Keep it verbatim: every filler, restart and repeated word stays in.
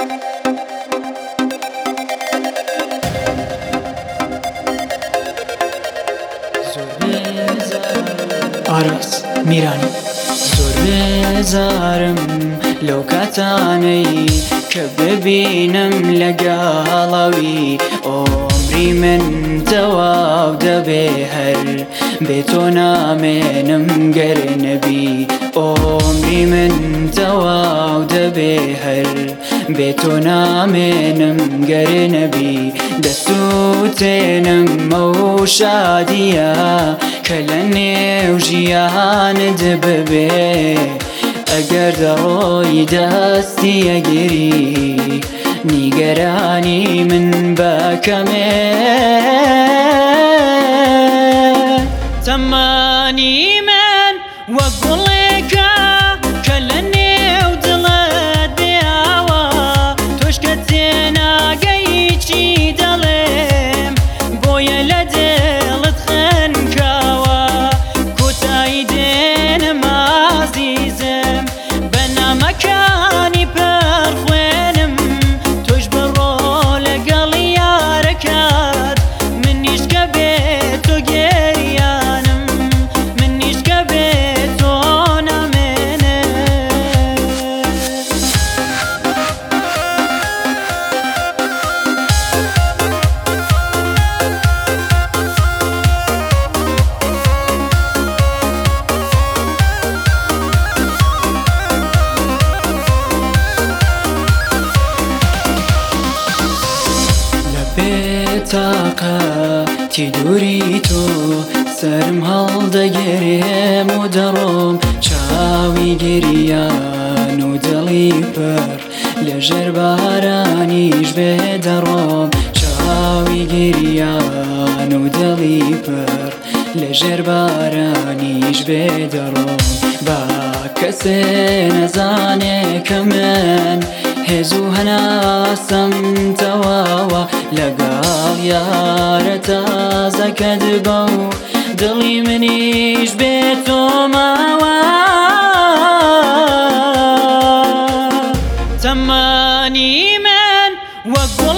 ئاراس میرانی زۆر بێزارم لەو کاتانەی کە ببینم لەگەڵەوی ئۆمری من تەواو دەبێ هەر بێ تۆ نامێنم گەر نەبی ئۆمری من تەواو دەبێ هەر بێ تۆ نامێنم گەر نەبی دەسووتێنم ئەو شادیە کە لە نێو ژیانت ببێ ئەگەر دەڕۆی دەستی ئەگیری نیگەرانی من بەکەمێ تەمانی من وەک گوڵێکە کە لە نێو دڵت بێاوە تۆش کە تێناگەی چی دەڵێم بۆیە لە دڵت خەنکاوە کۆتایی دێنم ئازیزم بە نامەکانی پەرخوێنم تۆش بڕۆ لەگەڵ یارەکەت منیش کە بێت تۆ گێریانم منیش کە بێت تۆ نامێنم بێتاقە تی دووری تۆ سەرم هەڵدەگێرێم و دەڕۆم چاوی گریان و دڵی پڕ لەژێر بارانیش بێ دەڕۆم چاوی گریان و دڵی پڕ لەژێر بارانیش بێ دەڕۆم با کەسێ نەزانێ کە من هێز و هەناسەم تەواوە لەگەڵ یارە تازەکەت بە و دڵی منیش بێت تۆ ماوە تەمانی من وەک